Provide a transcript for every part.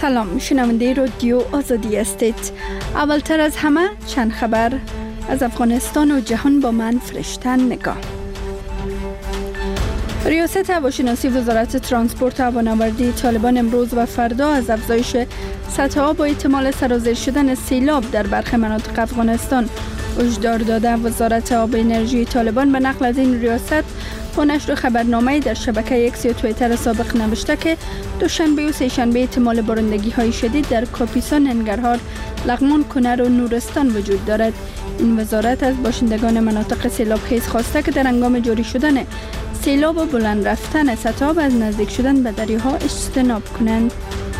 سلام، شنونده رادیو آزادی هستید. اولتر از همه چند خبر از افغانستان و جهان با من فرشتن نگاه. ریاست هواشناسی وزارت ترانسپورت و هوانوردی طالبان امروز و فردا از افزایش سطح آب و احتمال سرازیر شدن سیلاب در برخی مناطق افغانستان هشدار داده. وزارت آب و انرژی طالبان به نقل از این ریاست با نشر خبرنامه‌ای در شبکه ایکس یا توییتر سابق نوشته که دوشنبه و سه‌شنبه احتمال بارندگی‌های شدید در کاپیسا، ننگرهار، لغمان، کنر و نورستان وجود دارد. این وزارت از باشندگان مناطق سیلابخیز خواسته که در هنگام جاری شدن سیلاب و بلند رفتن سطح آب از نزدیک شدن به دریاها اجتناب کنند.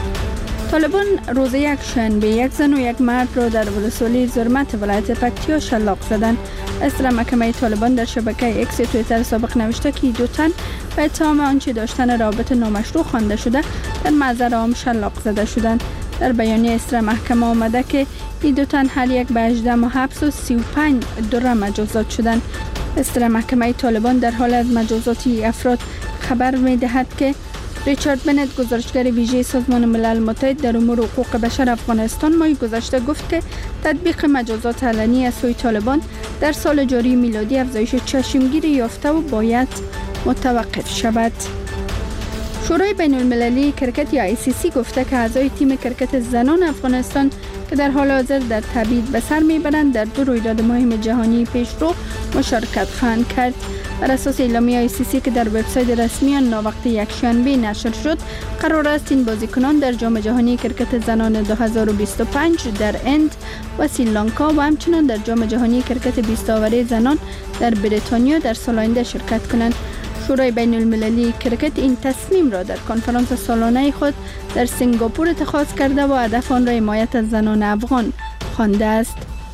طالبان روز یکشنبه یک زن و یک مرد را در ولسوالی زرمت ولایت پکتیا شلاق زدند. اصدر محکمه طالبان در شبکه ایکس توییتر سابق نوشته که دو تن به اتهام آنچه داشتن رابطه نامشروع خوانده شده در محضر عام شلاق زده شدند. در بیانیه اصدر محکمه آمده که این دو تن هر یک به 18 ماه حبس و 35 دوره مجازات شدند. اصدر محکمه طالبان در حال از مجازات افراد خبر می‌دهد که ریچارد بنت، گزارشگر ویژه سازمان ملل متحد در امور حقوق بشر افغانستان، ماه گذشته گفت که تطبیق مجازات علنی از سوی طالبان در سال جاری میلادی افزایش چشمگیری یافته و باید متوقف شود. شورای بین المللی کرکت یا ICC گفته که اعضای تیم کرکت زنان افغانستان که در حال حاضر در تبعید به سر میبرند در دو رویداد مهم جهانی پیشرو مشارکت خواهند کرد. بر اساس اعلامیه ICC که در وبسایت رسمی آن ناوقت یکشنبه نشر شد، قرار است این بازیکنان در جام جهانی کرکت زنان 2025 در هند و سریلانکا و همچنین در جام جهانی کرکت 20 آوره زنان در بریتانیا در سال آینده شرکت کنند. شورای بین المللی کرکت این تصمیم را در کنفرانس سالانه خود در سنگاپور اتخاذ کرده و هدف آن را حمایت از زنان افغان خوانده است.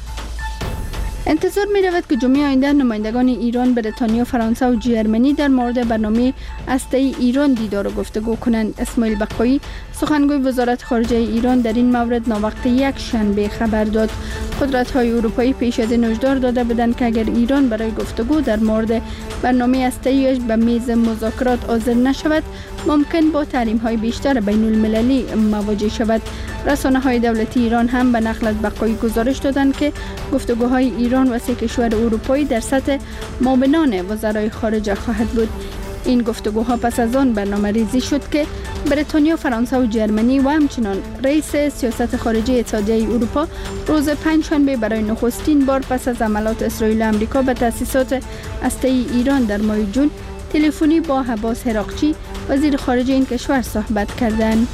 انتظار می رود که جمعه آینده نمایندگان ایران، بریتانیا، فرانسه و جرمنی در مورد برنامه هسته‌ای ایران دیدار و گفتگو کنند. اسماعیل بقایی، سخنگوی وزارت خارجه ایران، در این مورد ناوقت یکشنبه خبر داد. قدرت‌های اروپایی پیش از این هشدار داده بودند که اگر ایران برای گفتگو در مورد برنامه هسته‌ایش به میز مذاکرات حاضر نشود، ممکن با تحریم‌های بیشتر بین المللی مواجه شود. رسانه‌های دولتی ایران هم به نقل از بقایی گزارش دادند که گفتگوهای ایران و سه کشور اروپایی در سطح معاونان وزرای خارجه خواهد بود. این گفتگوها پس از آن برنامه‌ریزی شد که بریتانیا، فرانسه و جرمنی و همچنین رئیس سیاست خارجی اتحادیه اروپا روز پنجشنبه برای نخستین بار پس از حملات اسرائیل و آمریکا به تأسیسات هسته‌ای ایران در ماه جون تلفنی با عباس هراقچی، وزیر خارجه این کشور، صحبت کردند.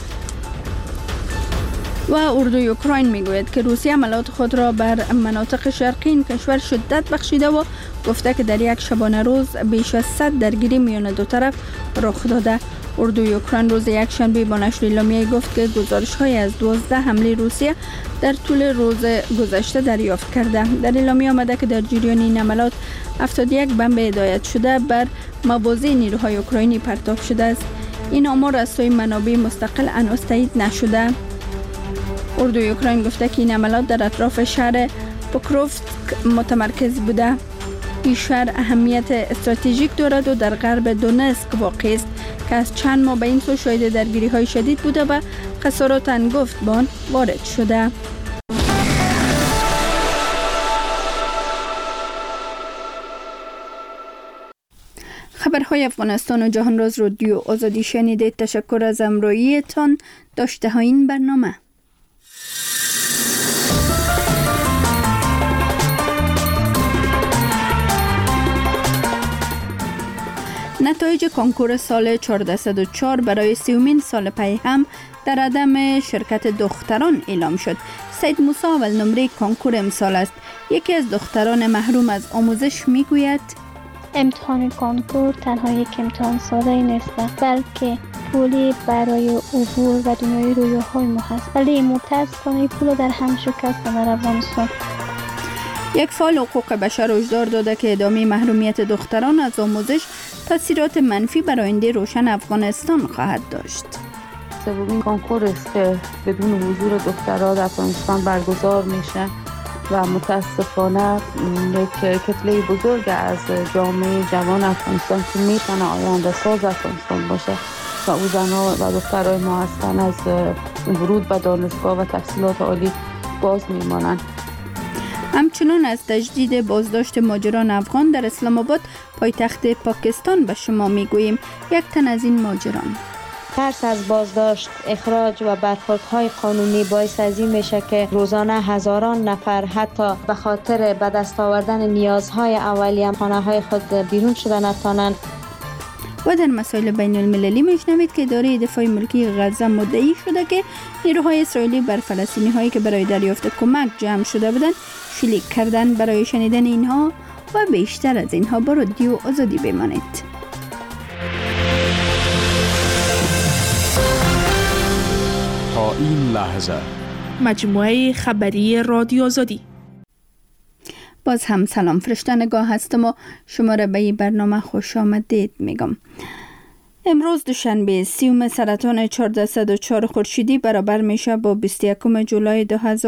و اردوی اوکراین میگوید که روسیه عملیات خود را بر مناطق شرقی این کشور شدت بخشیده و گفته که در یک شبانه روز بیش از 100 درگیری میان دو طرف رخ داده. اردوی اوکراین روز یکشنبه با نشر اعلامیه گفت که گزارش‌های از 12 حمله روسیه در طول روز گذشته دریافت کرده. در اعلامیه آمده که در جریان این عملیات 71 بمب هدایت شده بر مواضع نیروهای اوکراینی پرتاب شده است. این آمار از سوی منابع مستقل هنوز تایید نشده. اردوی اوکراین گفته که این عملیات در اطراف شهر پوکروفسک متمرکز بوده. این شهر اهمیت استراتژیک دارد و در غرب دونسک واقع است که از چند ماه به این سو شاهد درگیری‌های شدید بوده و خسارات هنگفت به آن وارد شده. خبرهای افغانستان و جهان را از رادیو آزادی شنیدید. تشکر از همراهیتان. داشته های این برنامه. نتایج کنکور سال 1404 برای 30مین سال پی هم در عدم شرکت دختران اعلام شد. سید موسی اول نمره کنکور امسال است. یکی از دختران محروم از آموزش میگوید: امتحان کنکور تنها یک امتحان ساده نیست، بلکه پولی برای عبور و دنیای رویاهای ما هست. ولی متاسفانه پول در هم شکست در افغانستان. یک فعال حقوق بشر هشدار داده که ادامه محرومیت دختران از آموزش تاثیرات منفی بر آینده روشن افغانستان خواهد داشت. سومین کنکور است که بدون حضور دخترها در افغانستان برگزار میشه و متاسفانه یک کتله بزرگ از جامعه جوان افغانستان که میتونه آینده ساز افغانستان باشه و او زنها و دخترای ما هستن از ورود به دانشگاه و تحصیلات عالی باز میمانند. همچنان از تجدید بازداشت مهاجران افغان در اسلام آباد پایتخت پاکستان به شما میگوییم. یک تن از این مهاجران: ترس از بازداشت، اخراج و برخوردهای قانونی باعث از این میشه که روزانه هزاران نفر حتی به خاطر به دست آوردن نیازهای اولیه خانه‌های خود بیرون شده نتوانند. و در مسائل بین المللی میشنوید که اداره دفاع ملکی غزه مدعی شده که نیروهای اسرائیلی بر فلسطینی هایی که برای دریافت کمک جمع شده بودند شلیک کردن. برای شنیدن اینها و بیشتر از اینها با رادیو آزادی بمانید. تا این لحظه مجموعه خبری رادیو آزادی. باز هم سلام فرشتنگاه هستم و شما را به این برنامه خوش آمدید میگم. امروز دوشنبه 30 سرطان 1404 خورشیدی برابر میشه با 21 جولای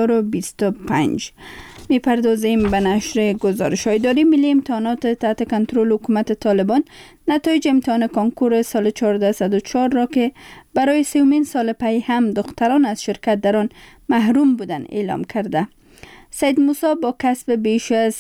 2025. میپردازیم به نشر گزارش‌های اداره ملی امتحانات تحت کنترل حکومت طالبان نتایج امتحان کنکور سال 1404 را که برای 3مین سال پی هم دختران از شرکت در آن محروم بودند اعلام کرده. سید موسی با کسب بیش از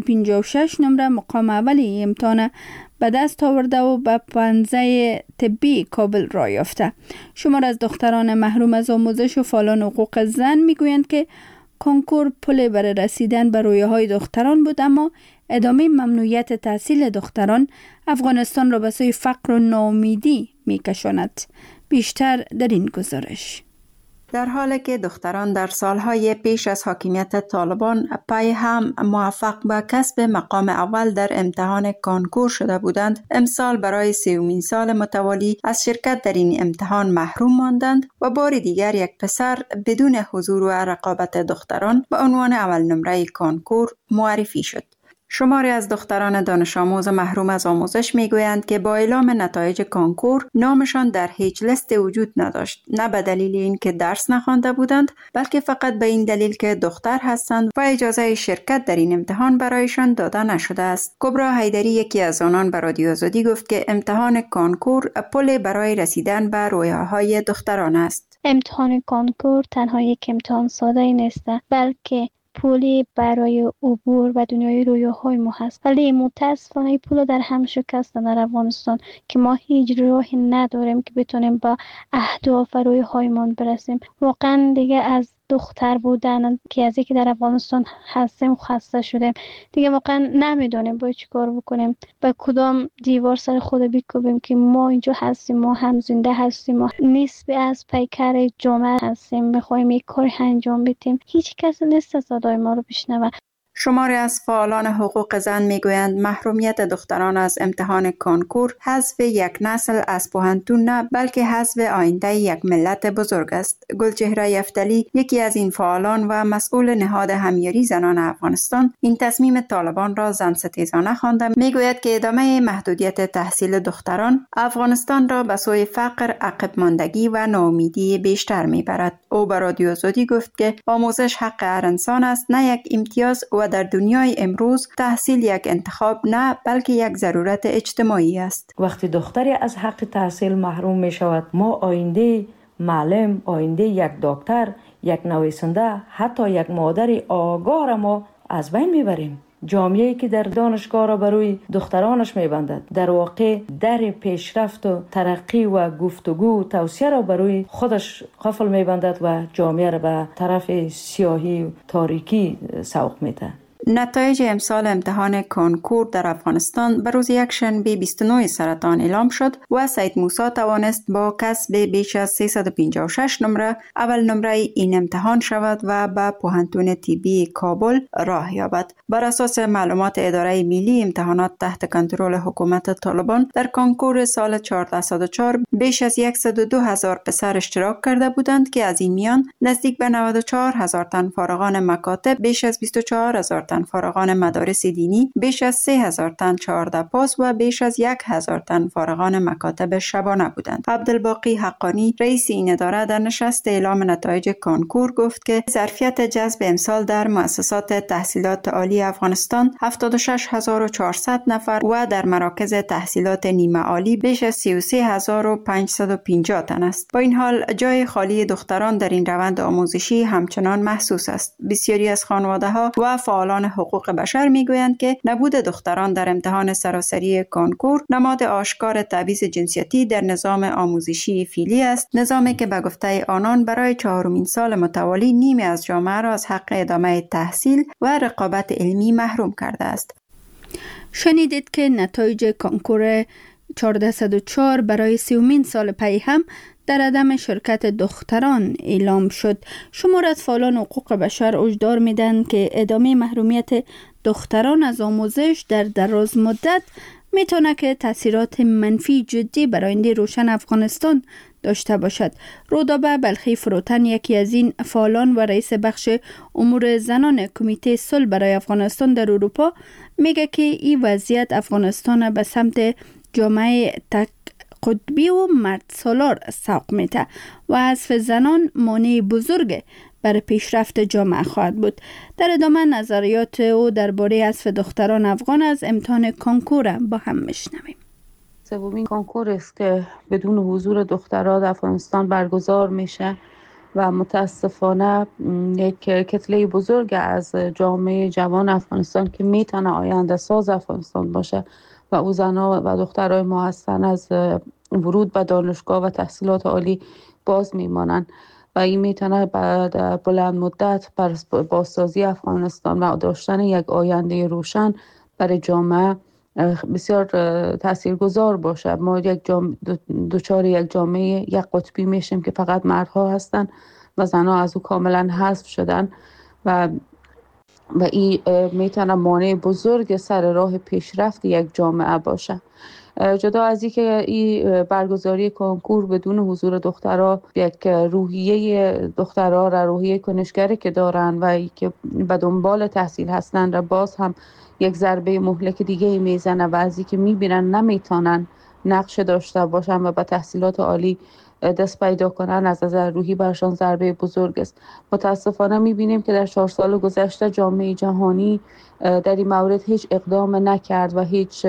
356 نمره مقام اول امتحان به دست آورده و به پنزه طبی کابل را یافته. شمار از دختران محروم از آموزش و فعالان حقوق زن میگویند که کنکور پل برای رسیدن به رویاهای دختران بود، اما ادامه ممنوعیت تحصیل دختران افغانستان را به سوی فقر و ناامیدی میکشاند. بیشتر در این گزارش. در حالی که دختران در سالهای پیش از حاکمیت طالبان پی هم موفق به کسب مقام اول در امتحان کنکور شده بودند، امسال برای 3مین سال متوالی از شرکت در این امتحان محروم ماندند و بار دیگر یک پسر بدون حضور و رقابت دختران به عنوان اول نمره کنکور معرفی شد. شماری از دختران دانش آموز محروم از آموزش میگویند که با اعلام نتایج کنکور نامشان در هیچ لیست وجود نداشت، نه به دلیل اینکه درس نخوانده بودند، بلکه فقط به این دلیل که دختر هستند و اجازه شرکت در این امتحان برایشان داده نشده است. کبرا حیدری یکی از آنان به رادیو آزادی گفت که امتحان کنکور پل برای رسیدن به رویاهای دختران است. امتحان کنکور تنها یک امتحان ساده نیست، بلکه پولی برای عبور و دنیای رویاهای ما هست. ولی متاسفانه این پول در هم شکسته در افغانستان که ما هیچ راهی نداریم که بتونیم با اهداف و رویاهایمان برسیم. واقعا دیگه از دختر بودن که از اینکه در افغانستان هستیم خسته شدیم. دیگه واقعا نمیدونیم باید چی کار بکنیم، با کدام دیوار سر خود بکوبیم که ما اینجا هستیم، ما هم زنده هستیم، ما نسبی از پیکر جامعه هستیم، میخوایم یک کار انجام بدیم. هیچ کس نیست صدای ما رو بشنوه. شماری از فعالان حقوق زن میگویند محرومیت دختران از امتحان کنکور حذف یک نسل از پوهنتون نه، بلکه حذف آینده یک ملت بزرگ است. گلچهره یفتلی یکی از این فعالان و مسئول نهاد همیاری زنان افغانستان این تصمیم طالبان را زن ستیزانه خوانده. میگوید که ادامه محدودیت تحصیل دختران افغانستان را به سوی فقر، عقب ماندگی و ناامیدی بیشتر میبرد. او به رادیو آزادی گفت که آموزش حق هر انسان است، نه یک امتیاز، و در دنیای امروز تحصیل یک انتخاب نه، بلکه یک ضرورت اجتماعی است. وقتی دختری از حق تحصیل محروم می شود، ما آینده معلم، آینده یک دکتر، یک نویسنده، حتی یک مادر آگاه را ما از بین میبریم. جامعه‌ای که در دانشگاه را بروی دخترانش میبندد، در واقع در پیشرفت و ترقی و گفتگو و توسعه را بروی خودش قفل میبندد و جامعه را به طرف سیاهی و تاریکی سوق میده. نتایج امسال امتحان کنکور در افغانستان به روز یکشنبه 29 سرطان اعلام شد و سید موسی توانست با کسب بیش از 356 نمره اول نمره این امتحان شود و به پوهنتون طبی کابل راه یابد. بر اساس معلومات اداره ملی امتحانات تحت کنترل حکومت طالبان در کنکور سال 1404 بیش از 102,000 پسر اشتراک کرده بودند که از این میان نزدیک به 94,000 تن فارغان مکاتب، بیش از 24,000 تن تن فارغان مدارس دینی، بیش از 3000 تن 14 پاس و بیش از 1000 تن فارغان مکاتب شبانه بودند. عبدالباقی حقانی رئیس این اداره در نشست اعلام نتایج کانکور گفت که ظرفیت جذب امسال در مؤسسات تحصیلات عالی افغانستان 76400 نفر و در مراکز تحصیلات نیمه عالی بیش از 33550 تن است. با این حال جای خالی دختران در این روند آموزشی همچنان محسوس است. بسیاری از خانواده‌ها و فعالان حقوق بشر میگویند که نبود دختران در امتحان سراسری کانکور نماد آشکار تبعیض جنسیتی در نظام آموزشی فعلی است، نظامی که به گفته آنان برای 4مین سال متوالی نیمی از جامعه را از حق ادامه تحصیل و رقابت علمی محروم کرده است. شنیدید که نتایج کانکور 1404 برای 30مین سال پی هم در عدم شرکت دختران اعلام شد. شمار از فعالان حقوق بشر هشدار میدن که ادامه محرومیت دختران از آموزش در دراز مدت میتونه که تاثیرات منفی جدی بر آینده روشن افغانستان داشته باشد. رودابه بلخی فروتن یکی از این فعالان و رئیس بخش امور زنان کمیته صلح برای افغانستان در اروپا میگه که این وضعیت افغانستان به سمت جامعه تک قطبی و مرد سالار سوق میده و حذف زنان مانع بزرگ برای پیشرفت جامعه خواهد بود. در ادامه نظریات او درباره حذف دختران افغان از امتحان کانکور با هم میشنویم. سومین کانکور است که بدون حضور دخترها در افغانستان برگزار میشه و متاسفانه یک کتله بزرگ از جامعه جوان افغانستان که میتونه آینده ساز افغانستان باشه و او زنها و دخترای ما هستن از ورود به دانشگاه و تحصیلات عالی باز میمانند و این میتونه بعد بلند مدت بر بازسازی افغانستان و داشتن یک آینده روشن برای جامعه بسیار تاثیرگذار باشه. ما دوچار یک جامعه یک قطبی میشیم که فقط مردها هستن و زنها از او کاملا حذف شدن و این میتونه مانع بزرگ سر راه پیشرفت یک جامعه باشه. جدا از اینکه این برگزاری کنکور بدون حضور دخترها یک روحیه دخترها را روحیه کنشگری که دارن و که به دنبال تحصیل هستن را باز هم یک ضربه مهلک دیگه میزنه و از اینکه میبینن نمیتونن نقش داشته باشن و به تحصیلات عالی دست پیدا کنن از نظر روحی برشان ضربه بزرگ است. متاسفانه میبینیم که در 4 سال گذشته جامعه جهانی در این مورد هیچ اقدام نکرد و هیچ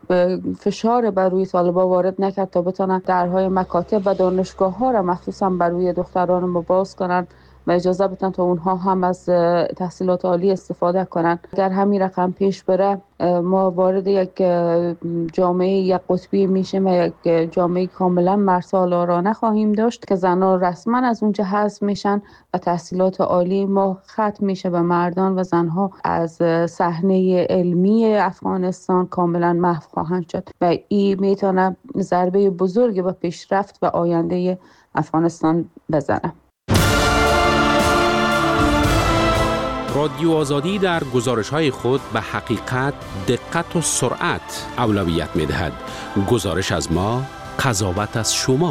فشار بر روی طالبان وارد نکرد تا بتونن درهای مکاتب و دانشگاه ها را مخصوصا بر روی دختران ما باز کنن و اجازه بدن تا اونها هم از تحصیلات عالی استفاده کنن. اگر همین رقم پیش بره ما وارد یک جامعه یک قطبی میشیم و یک جامعه کاملا مرسالارانه خواهیم داشت که زنان رسما از اونجا حذف میشن و تحصیلات عالی ما ختم میشه به مردان و زنها از صحنه علمی افغانستان کاملا محو خواهند شد و این میتونه ضربه بزرگی به پیشرفت و آینده افغانستان بزنه. رادیو آزادی در گزارش‌های خود به حقیقت، دقت و سرعت اولویت می‌دهد. گزارش از ما، قضاوت از شما.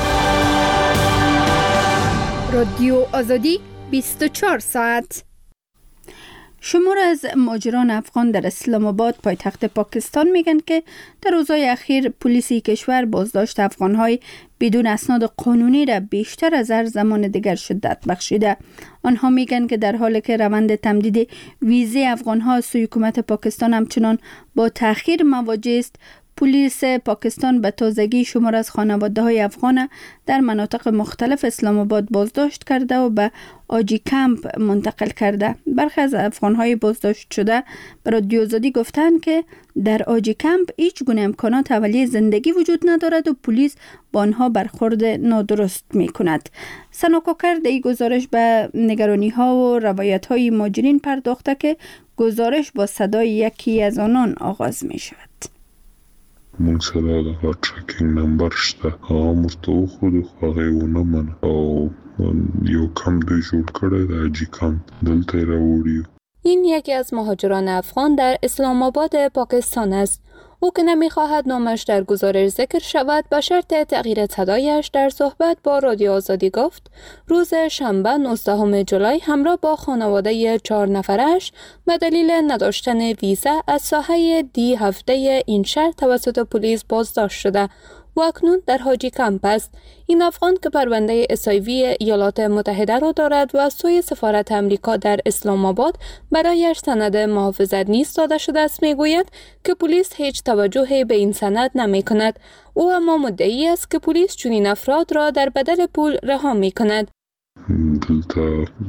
رادیو آزادی 24 ساعت. شمار از مهاجران افغان در اسلام آباد پایتخت پاکستان میگن که در روزهای اخیر پلیس کشور بازداشت افغانهای بدون اسناد قانونی را بیشتر از هر زمان دیگر شدت بخشیده. آنها میگن که در حالی که روند تمدید ویزه افغانها سوی حکومت پاکستان همچنان با تأخیر مواجه است، پلیس پاکستان به تازگی شمار از خانواده‌های افغان در مناطق مختلف اسلام آباد بازداشت کرده و به آجی کمپ منتقل کرده. برخی از افغان‌های بازداشت شده به رادیو آزادی گفتند که در آجی کمپ هیچ گونه امکانات اولیه زندگی وجود ندارد و پلیس با آنها برخورد نادرست می‌کند. سناکوکر در این گزارش به نگرانی‌ها و روایت‌های مهاجرین پرداخته که گزارش با صدای یکی از آنان آغاز می‌شود. مونږ سره د ټریکینګ نمبر شته هغه مرته وښودو خو هغه یې ونه منه او یو کمپ دی جوړ کړی د حاجي کمپ دلته یې راوړي. این یکی از مهاجران افغان در اسلام آباد پاکستان است. او که نمی‌خواهد نامش در گزارش ذکر شود به شرط تغییر صدایش در صحبت با رادیو آزادی گفت روز شنبه 19 جولای همراه با خانواده 4 نفرش به دلیل نداشتن ویزا از ساحه D17 این شهر توسط پلیس بازداشت شده و اکنون در حاجی کمپ است. این افغان که پرونده SIV ایالات متحده را دارد و از سوی سفارت امریکا در اسلام آباد برایش سند محافظت نیز داده شده است میگوید که پلیس هیچ توجهی به این سند نمی کند. او اما مدعی است که پلیس چنین افراد را در بدل پول رها می کند. دلته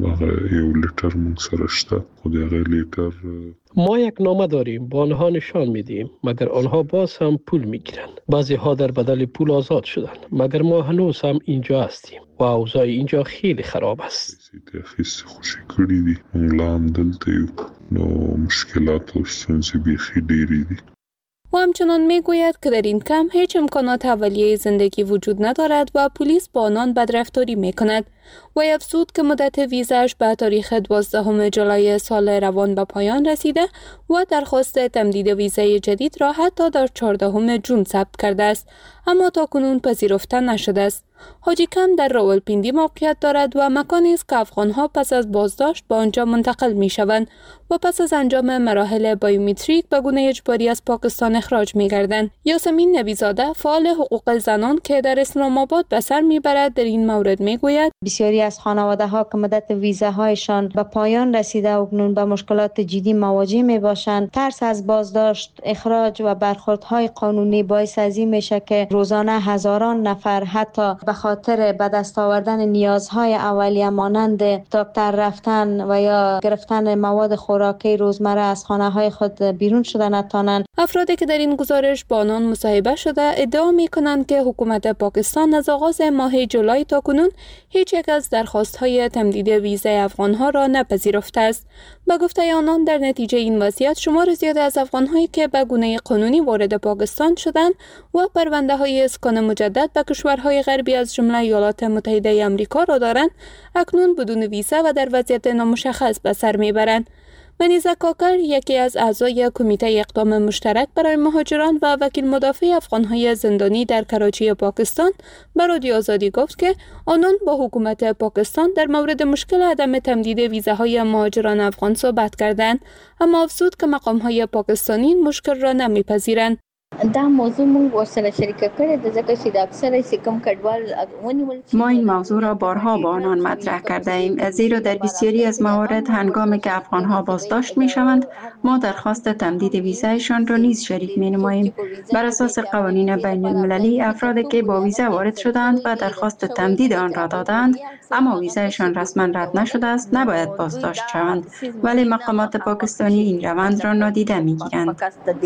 یو لیتر مونږ سره شته خو د هغې لیتر ما یک نامه داریم با آنها نشان میدیم مگر آنها باز هم پول میگیرند. بعضی ها در بدل پول آزاد شدند مگر ما هنوز هم اینجا هستیم و اوضاع اینجا خیلی خراب است. اخیستی خوشی کړي دي مونږ لا هم دلته یو نو مشکلات او ستونزې بیخي ډېرې دي. و همچنان میگوید که در این کمپ هیچ امکانات اولیه زندگی وجود ندارد و پلیس با آنان بدرفتاری میکند. و افزود که مدت ویزاش به تاریخ 12 جولای سال روان به پایان رسیده و درخواست تمدید ویزای جدید را حتی در 14 جون ثبت کرده است اما تاکنون پذیرفته نشده است. حاجی کمپ در راولپیندی موقعیت دارد و مکانی است که افغانها پس از بازداشت به آنجا منتقل می شوند و پس از انجام مراحل بایومتریک به گونه اجباری از پاکستان اخراج می گردند. یاسمین نبیزاده فعال حقوق زنان که در اسلام آباد به سر می برد در این مورد می گوید بسیاری از خانواده ها که مدت ویزاهایشان به پایان رسیده و اکنون به مشکلات جدی مواجه می باشند، ترس از بازداشت، اخراج و برخوردهای قانونی باعث از این میشه که روزانه هزاران نفر حتی به خاطر به دست آوردن نیازهای اولیه مانند دکتر رفتن و یا گرفتن مواد خوراکی روزمره از خانه های خود بیرون شده نتوانند. افرادی که در این گزارش با آنان مصاحبه شده ادعا می کنند که حکومت پاکستان از آغاز ماه جولای تا کنون هیچ یک از درخواست‌های تمدید ویزای افغان‌ها را نپذیرفته است. به گفته آنان در نتیجه این وضعیت شمار زیاد از افغان‌هایی که به گونه قانونی وارد پاکستان شدند و پرونده‌های اسکان مجدد به کشورهای غربی از جمله ایالات متحده آمریکا را دارند، اکنون بدون ویزا و در وضعیت نامشخص به سر میبرند. منیزه کاکر یکی از اعضای کمیته اقدام مشترک برای مهاجران و وکیل مدافع افغان‌های زندانی در کراچی پاکستان به رادیو آزادی گفت که آنان با حکومت پاکستان در مورد مشکل عدم تمدید ویزاهای مهاجران افغان صحبت کردند، اما افزود که مقام‌های پاکستانی این مشکل را نمی‌پذیرند. دا موضوع مونږ ورسره شریکه کړې ده ځکه چې د اکثره سکم کډوال ونیول. ما این موضوع را بارها با آنان مطرح کرده ایم، زیرا در بسیاری از موارد هنگامی که افغانها بازداشت می شوند ما درخواست تمدید ویزایشان را نیز شریک می نماییم. بر اساس قوانین بین المللی افرادی که با ویزا وارد شدند و درخواست تمدید آن را دادند اما ویزایشان رسما رد نشده است نباید بازداشت شوند، ولی مقامات پاکستانی این روند را نادیده می گیرند.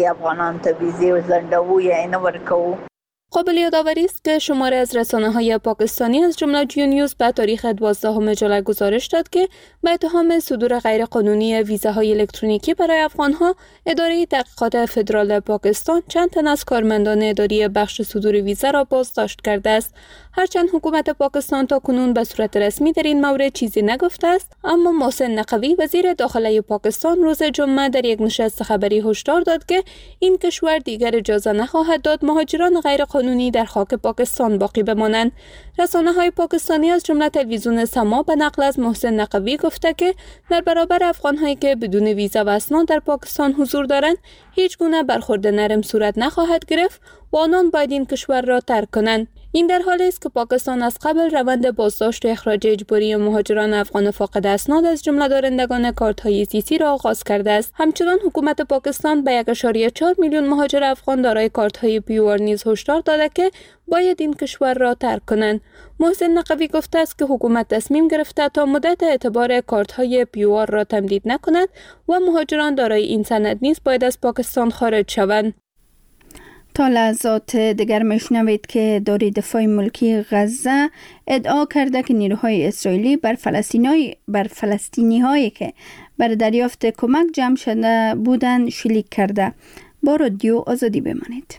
قابل یادآوری است که شماری از رسانه‌های پاکستانی از جمله جیو نیوز به تاریخ 12 جولای گزارش داد که به اتهام صدور غیرقانونی ویزاهای الکترونیکی برای افغان‌ها، اداره تحقیقات فدرال پاکستان چند تن از کارمندان اداری بخش صدور ویزا را بازداشت کرده است. هرچند حکومت پاکستان تا کنون به صورت رسمی در این مورد چیزی نگفته است، اما محسن نقوی وزیر داخله پاکستان روز جمعه در یک نشست خبری هشدار داد که این کشور دیگر اجازه نخواهد داد مهاجران غیرقانونی در خاک پاکستان باقی بمانند. رسانه‌های پاکستانی از جمله تلویزیون سما به نقل از محسن نقوی گفته که در برابر افغان‌هایی که بدون ویزا و اسناد در پاکستان حضور دارند، هیچ گونه برخورد نرم صورت نخواهد گرفت و آنان باید این کشور را ترک کنند. این در حالی است که پاکستان از قبل روند بازداشت و اخراج اجباری مهاجران افغان فاقد اسناد از جمله دارندگان کارت‌های سیسی را آغاز کرده است. همچنین حکومت پاکستان به 1.4 میلیون مهاجر افغان دارای کارت‌های پیوآر نیز هشدار داده که باید این کشور را ترک کنند. محسن نقوی گفته است که حکومت تصمیم گرفته تا مدت اعتبار کارت‌های پیوآر را تمدید نکند و مهاجران دارای این سند نیز باید از پاکستان خارج شوند. تا لحظات دیگر میشنوید که اداره دفاع ملکی غزه ادعا کرده که نیروهای اسرائیلی بر فلسطینی هایی که بر دریافت کمک جمع شده بودند شلیک کرده. با رادیو آزادی بمانید.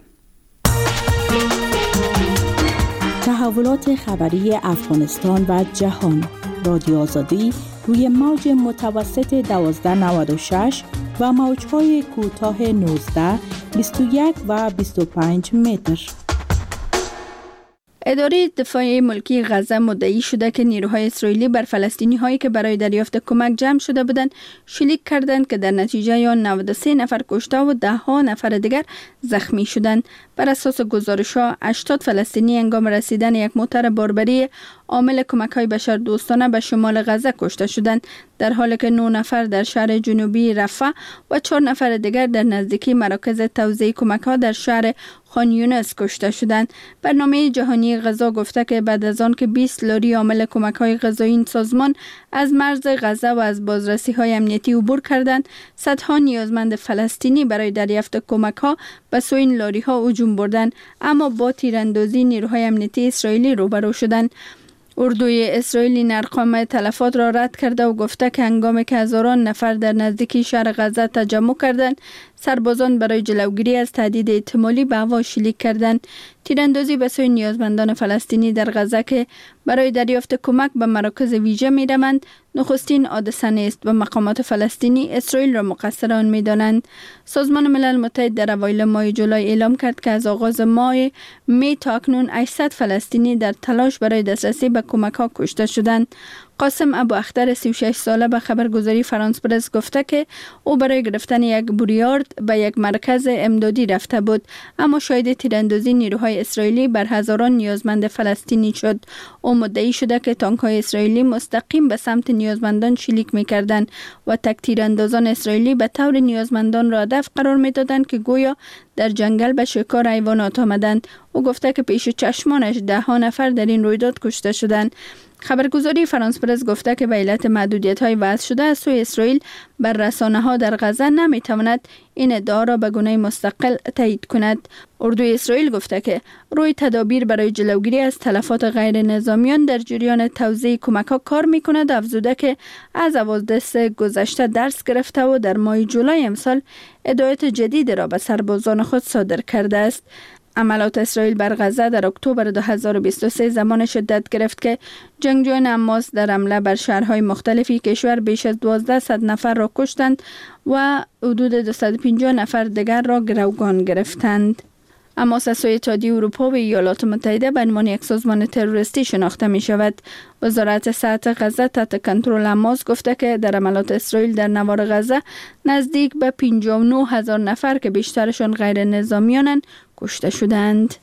تحولات خبری افغانستان و جهان. رادیو آزادی روی موج متوسط 1296 و موج‌های کوتاه 19 21 و 25 متر. اداره دفاع ملکی غزه مدعی شده که نیروهای اسرائیلی بر فلسطینی هایی که برای دریافت کمک جمع شده بودند شلیک کردند که در نتیجه آن 93 نفر کشته و 10 نفر دیگر زخمی شدند. بر اساس گزارش‌ها 80 فلسطینی هنگام رسیدن یک موتر باربری عامل کمک‌های بشردوستانه به شمال غزه کشته شدند، در حالی که 9 نفر در شهر جنوبی رفح و 4 نفر دیگر در نزدیکی مراکز توزیع کمک‌ها در شهر خان یونس کشته شدند. برنامه جهانی غذا گفته که بعد از آن که 20 لاری عامل کمک‌های غذایی این سازمان از مرز غزه و از بازرسی‌های امنیتی عبور کردند، صدها نیازمند فلسطینی برای دریافت کمک‌ها به سوی این لاری‌ها هجوم بردند، اما با تیراندازی نیروهای امنیتی اسرائیلی روبرو شدند. اردوی اسرائیل این ارقام تلفات را رد کرده و گفته که هنگامی که هزاران نفر در نزدیکی شهر غزه تجمع کردند، سربازان برای جلوگیری از تهدید احتمالی به هوا شلیک کردند. تیراندازی به سوی نیازمندان فلسطینی در غزه که برای دریافت کمک به مراکز ویژه می‌روند نخستین حادثه نیست و مقامات فلسطینی اسرائیل را مقصر آن می‌دانند. سازمان ملل متحد در اوایل ماه جولای اعلام کرد که از آغاز ماه می تا اکنون 800 فلسطینی در تلاش برای دسترسی به کمک‌ها کشته شدند. قاسم ابو اختر 36 ساله به خبرگزاری فرانس پرس گفته که او برای گرفتن یک بوریارد به یک مرکز امدادی رفته بود، اما شاهد تیراندازی نیروهای اسرائیلی بر هزاران نیازمند فلسطینی شد. او مدعی شده که تانک‌های اسرائیلی مستقیم به سمت نیازمندان شلیک می‌کردند و تک تیراندازان اسرائیلی به طور نیازمندان را هدف قرار می‌دادند که گویا در جنگل به شکار حیوانات آمدند. او گفته که پیش چشمانش 10 نفر در این رویداد کشته شدند. خبرگزاری فرانس پرس گفته که به علت محدودیت‌های وضع شده از سوی اسرائیل بر رسانه‌ها در غزه نمی‌تواند این ادعا را به گونه مستقل تایید کند. اردوی اسرائیل گفته که روی تدابیر برای جلوگیری از تلفات غیر نظامیان در جریان توزیع کمک‌ها کار می‌کند. افزوده که از حوادث گذشته درس گرفته و در ماه جولای امسال هدایت جدید را به سربازان خود صادر کرده است. عملات اسرائیل بر غزه در اکتبر 2023 زمان شدت گرفت که جنگجویان حماس در حمله بر شهرهای مختلفی کشور بیش از 1200 نفر را کشتند و حدود 250 نفر دیگر را گروگان گرفتند. حماس از سوی اتحادیه اروپا و ایالات متحده به عنوان یک سازمان تروریستی شناخته می شود. وزارت صحت غزه تحت کنترل حماس گفته که در عملات اسرائیل در نوار غزه نزدیک به 59,000 نفر که بیشترشان غیر نظامیانند کشته شدند.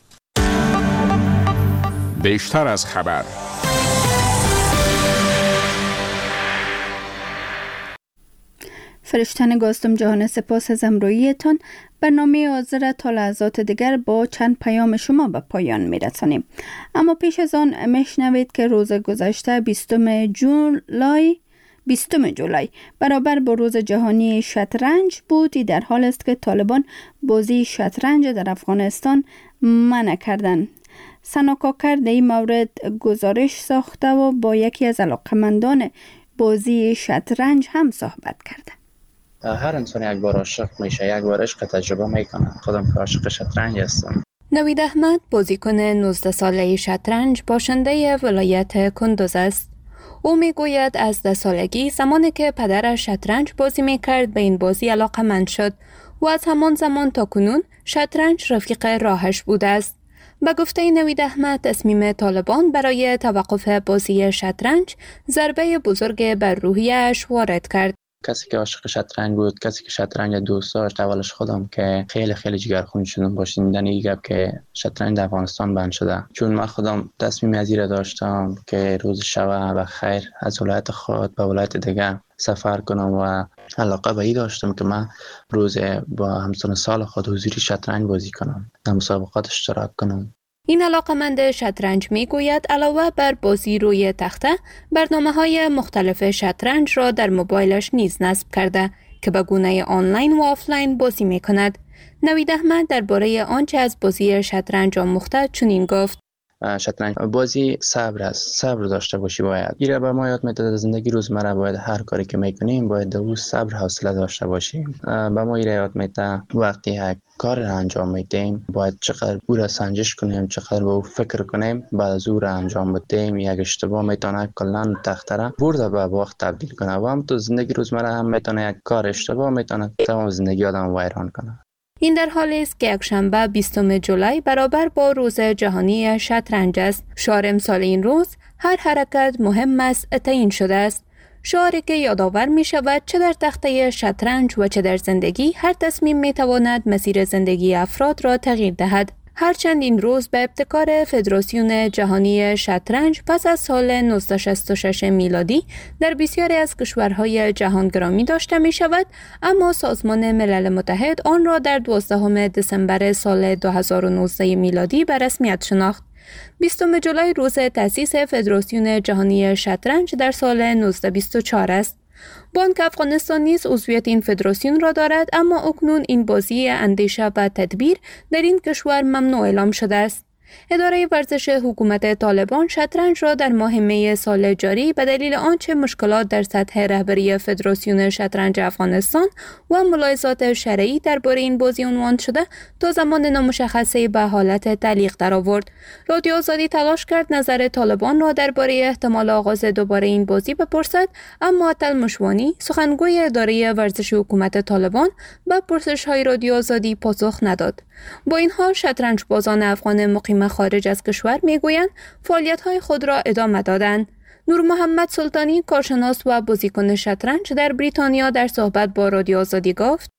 بیشتر از خبر. فرشتن گاستم جهان سپاس از همراهیتان. برنامه حاضر تا لحظات دیگر با چند پیام شما به پایان میرسانیم، اما پیش از آن میشنوید که روز گذشته 20 جولای برابر با روز جهانی شطرنج بود. در حال است که طالبان بازی شطرنج در افغانستان منع کردند. سنا کاکر در این مورد گزارش ساخته و با یکی از علاقمندان بازی شطرنج هم صحبت کرده. هر انسان یک بار عاشق میشه، یک بار عشق تجربه میکنه. خودم که عاشق شطرنج هستم. نوید احمد بازیکن 19 ساله شطرنج باشنده ولایت کندوز است. او میگوید از 10 سالگی زمانی که پدرش شطرنج بازی میکرد به این بازی علاقه‌مند شد و از همان زمان تا کنون شطرنج رفیق راهش بوده است. به گفته نوید احمد تصمیم طالبان برای توقف بازی شطرنج ضربه بزرگ بر روحیه‌اش وارد کرد. کسی که عاشق شطرنج بود، کسی که شطرنج دوست داشت، اولش خودم که خیلی جگرخون شدم با شنیدن این گپ که شطرنج در افغانستان بند شده، چون من خودم تصمیم از این داشتم که روز شب و خیر از ولایت خود به ولایت دیگه سفر کنم و علاقه به این داشتم که من روز با همسن سال خود حضوری شطرنج بازی کنم، در مسابقات اشتراک کنم. این علاقمند شطرنج میگوید علاوه بر بازی روی تخته، برنامه‌های مختلف شطرنج را در موبایلش نیز نصب کرده که به گونه آنلاین و آفلاین بازی میکند. نوید احمد درباره آنچه از بازی شطرنج آموخته چنین گفت: شطرنج بازی صبر است، صبر داشته باشی. باید ایره به ما یاد میداد زندگی روزمره باید هر کاری که میکنیم باید در صبر حوصله داشته باشیم. به ما ایره یاد میده وقتی یک کار را انجام میدیم باید چقدر او را سنجش کنیم، چقدر به او فکر کنیم، بعد از او را انجام بدیم. یک اشتباه میتونه کلا تخته را برده به باخت تبدیل کنه و هم تو زندگی روزمره هم میتونه یک کار اشتباه میتونه تمام زندگی آدم ویران کنه. این در حالی است که یکشنبه 20 جولای برابر با روز جهانی شطرنج است. شعار امسال این روز هر حرکت مهم است تعیین شده است. شعاری که یادآور می شود چه در تخته شطرنج و چه در زندگی هر تصمیم می تواند مسیر زندگی افراد را تغییر دهد. هرچند این روز به ابتکار فدراسیون جهانی شطرنج پس از سال 1966 میلادی در بسیاری از کشورهای جهان گرامی داشته می شود، اما سازمان ملل متحد آن را در 12 دسامبر سال 2019 میلادی به رسمیت شناخت. 20 جولای روز تأسیس فدراسیون جهانی شطرنج در سال 1924 است. بانک افغانستان نیز عضویت این فدراسیون را دارد، اما اکنون این بازی اندیشه و تدبیر در این کشور ممنوع اعلام شده است. اداره ورزش حکومت طالبان شطرنج را در ماه می سال جاری به دلیل آنچه مشکلات در سطح رهبری فدراسیون شطرنج افغانستان و ملاحظات شرعی درباره این بازی عنوان شده تا زمان نامشخصه به حالت تعلیق درآورد. رادیو آزادی تلاش کرد نظر طالبان را درباره احتمال آغاز دوباره این بازی بپرسد، اما عطل مشوانی سخنگوی اداره ورزش حکومت طالبان به پرسش‌های رادیو آزادی پاسخ نداد. با این حال شطرنج بازان افغان مقیم خارج از کشور میگویند فعالیت‌های خود را ادامه دادند. نور محمد سلطانی کارشناس و بازیکن شطرنج در بریتانیا در صحبت با رادیو آزادی گفت: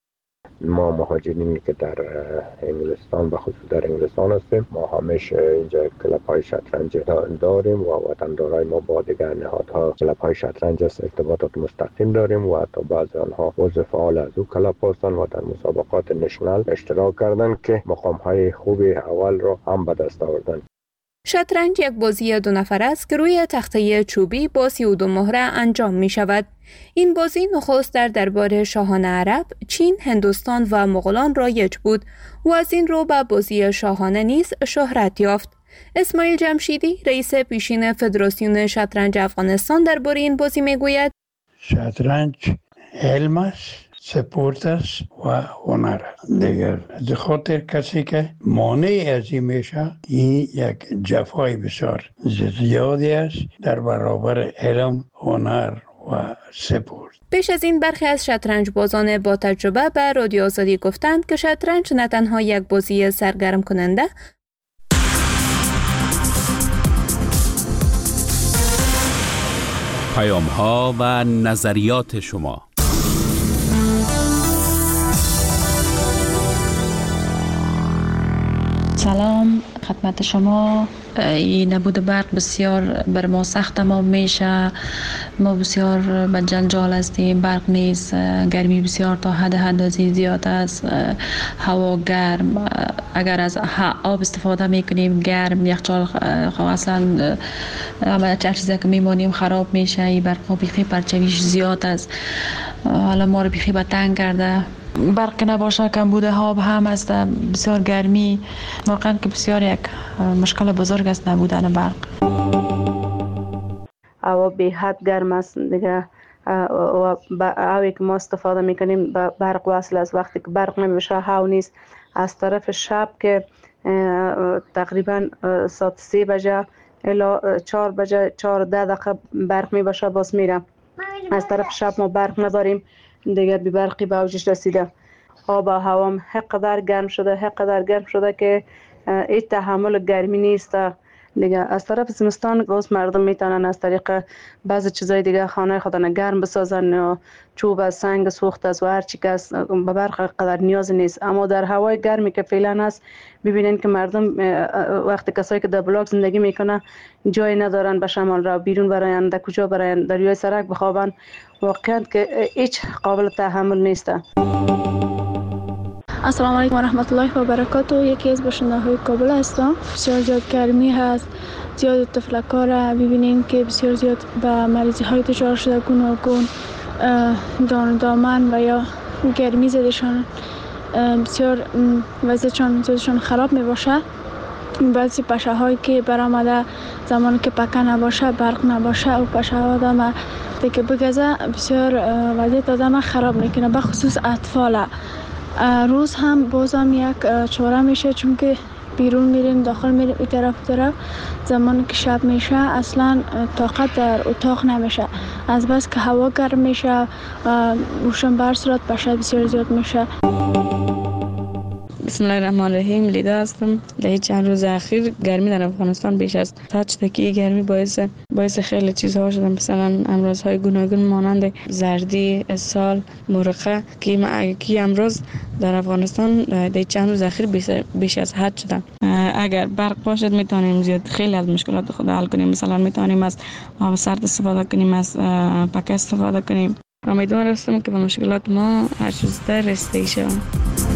ما مهاجرینی که در انگلستان و خصوص در انگلستان هستیم، ما همیشه اینجا کلاب های شطرنج داریم و وطندارای ما با دیگر نهادها کلاب های شطرنج است ارتباطات مستقیم داریم و حتی بعضی آنها عضو فعال از او کلاب هستند و در مسابقات نشنال اشتراک کردند که مقام های خوبی اول را هم به دست آوردند. شطرنج یک بازی دو نفر است که روی تخته چوبی با 32 مهره انجام می شود. این بازی نخست در دربار شاهان عرب، چین، هندوستان و مغولان رایج بود و از این رو به بازی شاهانه نیز شهرت یافت. اسماعیل جمشیدی رئیس پیشین فدراسیون شطرنج افغانستان درباره این بازی می گوید: شطرنج علم است، سپورت است و هنر دیگر. از خاطر کسی که مانع از این میشه، این یک جفای بسیار زیادی است در برابر علم، هنر و سپورت. پیش از این برخی از شطرنج بازان با تجربه به رادیو آزادی گفتند که شطرنج نه تنها یک بازی سرگرم کننده پیام‌ها و نظریات شما. سلام خدمت شما. این نبود برق بسیار بر ما سخت تمام میشه. ما بسیار به جنجال هستیم. برق نیست، گرمی بسیار تا حد اندازه زیاد است، هوا گرم. اگر از آب استفاده میکنیم گرم، یخچال اصلا همه چیزی که میمانیم خراب میشه. این برق بیخی پرچویش زیاد است، حالا ما رو بیخی به تنگ کرده. برق نباشه کمبود آب هم است، بسیار گرمی. واقعا که بسیار یک مشکل بزرگ است نبودن برق. هوا به حد گرم است دیگه و هوایی که ما استفاده میکنیم به برق وصل است. وقتی که برق نمیشه هوا نیست. از طرف شب که تقریبا ساعت 3 بجه الی 4 بجه 4-10 دقیقه برق میباشه باز میره. از طرف شب ما برق نداریم دیگه، بی برقی به اوجش رسیده. آب و هوام حقدر گرم شده که هیچ تحمل گرمی نیست دیگه. از طرف زمستان گوز مردم میتونن از طریق بعضی چیزای دیگه خانه خودن گرم بسازن و چوب سنگ سوخت از و هر چی که به برق قدر نیاز نیست. اما در هوای گرمی که فعلا هست ببینین که مردم وقتی کسایی که در بلاک زندگی میکنه جای ندارن به شمال را بیرون براین، در کجا براین، در روی سرک بخوابن. واقعا که هیچ قابل تحمل نیست. السلام علیکم و رحمت الله و برکاته. یکی از باشنده‌های کابل هستم. بسیار زیاد گرمی هست، زیاد تفلک‌ها را ببینین که بسیار زیاد به مریضی های دچار شده، گوناگون دامن و یا گرمی زدشان بسیار وضعیتشان خراب می باشه. بعضی پشه هایی که برآمده زمانی که پکه نباشه، برق نباشه و پشه ها آدم که بگذه بسیار وضعیت آدم خراب میکنه، به خصوص اطفال. روز هم بازم یک چاره میشه، چون که بیرون میریم داخل میریم این طرف زمانی که شب میشه اصلا طاقت در اتاق نمیشه، از بس که هوا گرم میشه و روشن بر صورت پشه بسیار زیاد میشه. بسم الله الرحمن الرحیم. لیدا هستم. در چند روز اخیر گرمی در افغانستان بیش از حد شده که گرمی باعث خیلی چیزها شده، مثلا امراض‌های گوناگون مانند زردی، اسهال، مرقه که امراض در افغانستان در چند روز اخیر بیش از حد شده. اگر برق باشد میتونیم زیاد خیلی از مشکلات خود حل کنیم. مثلا میتونیم از آب سرد استفاده کنیم، از پکه استفاده کنیم. امیدوار هستم که به مشکلات ما هر چیز رسیده شود.